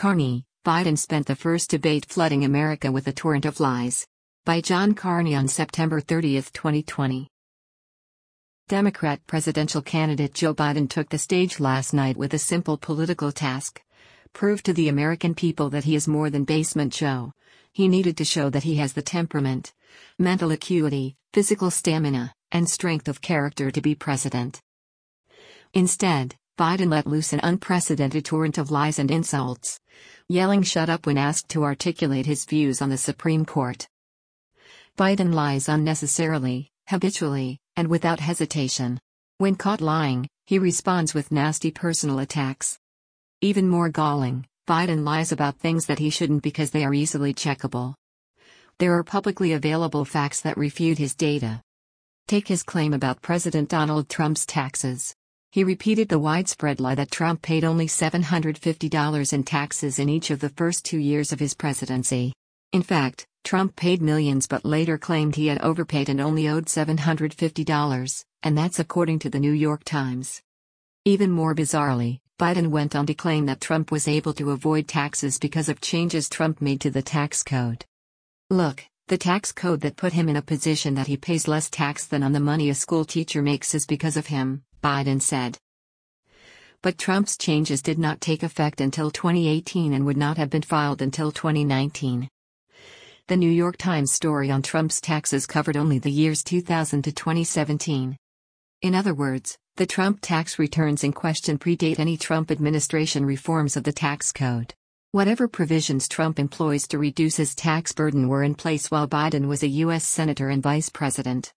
Carney, Biden spent the first debate flooding America with a torrent of lies. By John Carney on September 30, 2020. Democrat presidential candidate Joe Biden took the stage last night with a simple political task. Prove to the American people that he is more than Basement Joe. He needed to show that he has the temperament, mental acuity, physical stamina, and strength of character to be president. Instead, Biden let loose an unprecedented torrent of lies and insults, yelling "shut up" when asked to articulate his views on the Supreme Court. Biden lies unnecessarily, habitually, and without hesitation. When caught lying, he responds with nasty personal attacks. Even more galling, Biden lies about things that he shouldn't because they are easily checkable. There are publicly available facts that refute his data. Take his claim about President Donald Trump's taxes. He repeated the widespread lie that Trump paid only $750 in taxes in each of the first 2 years of his presidency. In fact, Trump paid millions but later claimed he had overpaid and only owed $750, and that's according to the New York Times. Even more bizarrely, Biden went on to claim that Trump was able to avoid taxes because of changes Trump made to the tax code. Look, the tax code that put him in a position that he pays less tax than on the money a school teacher makes is because of him, Biden said. But Trump's changes did not take effect until 2018 and would not have been filed until 2019. The New York Times story on Trump's taxes covered only the years 2000 to 2017. In other words, the Trump tax returns in question predate any Trump administration reforms of the tax code. Whatever provisions Trump employs to reduce his tax burden were in place while Biden was a U.S. Senator and Vice President.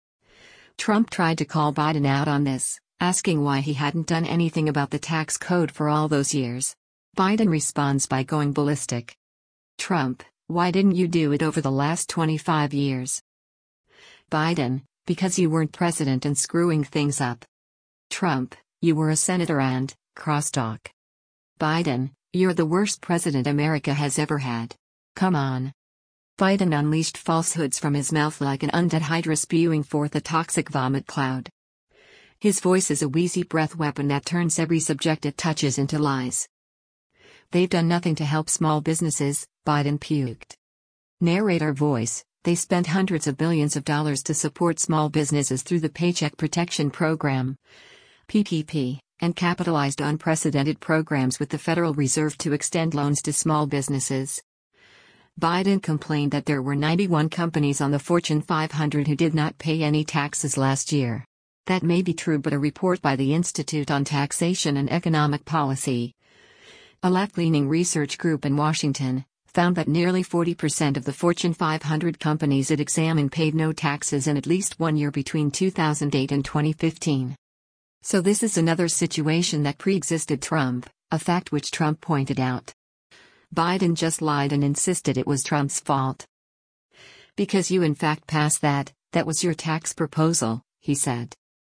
Trump tried to call Biden out on this, asking why he hadn't done anything about the tax code for all those years. Biden responds by going ballistic. Trump: "Why didn't you do it over the last 25 years? Biden: "Because you weren't president and screwing things up." Trump: "You were a senator and, crosstalk." Biden: "You're the worst president America has ever had. Come on." Biden unleashed falsehoods from his mouth like an undead hydra spewing forth a toxic vomit cloud. His voice is a wheezy breath weapon that turns every subject it touches into lies. "They've done nothing to help small businesses," Biden puked. Narrator voice: "They spent hundreds of billions of dollars to support small businesses through the Paycheck Protection Program, PPP, and capitalized unprecedented programs with the Federal Reserve to extend loans to small businesses." Biden complained that there were 91 companies on the Fortune 500 who did not pay any taxes last year. That may be true, but a report by the Institute on Taxation and Economic Policy, a left-leaning research group in Washington, found that nearly 40% of the Fortune 500 companies it examined paid no taxes in at least 1 year between 2008 and 2015. So this is another situation that pre-existed Trump, a fact which Trump pointed out. Biden just lied and insisted it was Trump's fault. "Because you in fact passed that was your tax proposal," he said.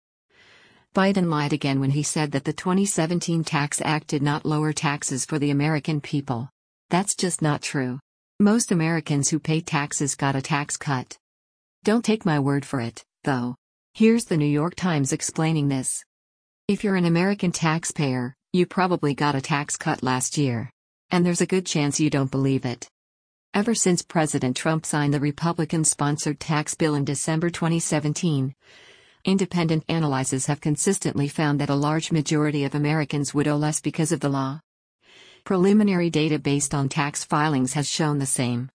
Biden lied again when he said that the 2017 Tax Act did not lower taxes for the American people. That's just not true. Most Americans who pay taxes got a tax cut. Don't take my word for it, though. Here's the New York Times explaining this. If you're an American taxpayer, you probably got a tax cut last year. And there's a good chance you don't believe it. Ever since President Trump signed the Republican-sponsored tax bill in December 2017, independent analyses have consistently found that a large majority of Americans would owe less because of the law. Preliminary data based on tax filings has shown the same.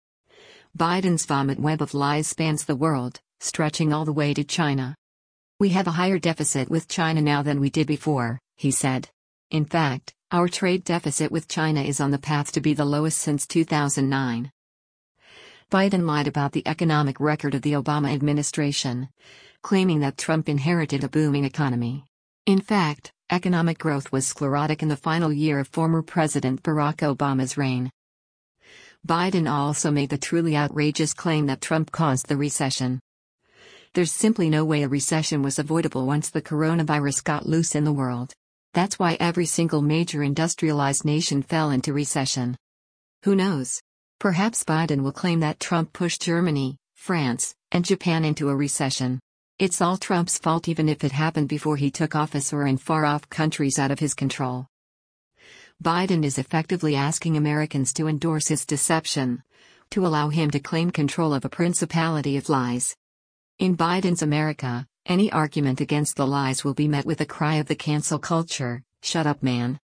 Biden's vomit web of lies spans the world, stretching all the way to China. "We have a higher deficit with China now than we did before," he said. "In fact, our trade deficit with China is on the path to be the lowest since 2009. Biden lied about the economic record of the Obama administration, claiming that Trump inherited a booming economy. In fact, economic growth was sclerotic in the final year of former President Barack Obama's reign. Biden also made the truly outrageous claim that Trump caused the recession. There's simply no way a recession was avoidable once the coronavirus got loose in the world. That's why every single major industrialized nation fell into recession. Who knows? Perhaps Biden will claim that Trump pushed Germany, France, and Japan into a recession. It's all Trump's fault even if it happened before he took office or in far-off countries out of his control. Biden is effectively asking Americans to endorse his deception, to allow him to claim control of a principality of lies. In Biden's America, any argument against the lies will be met with a cry of the cancel culture, "Shut up, man."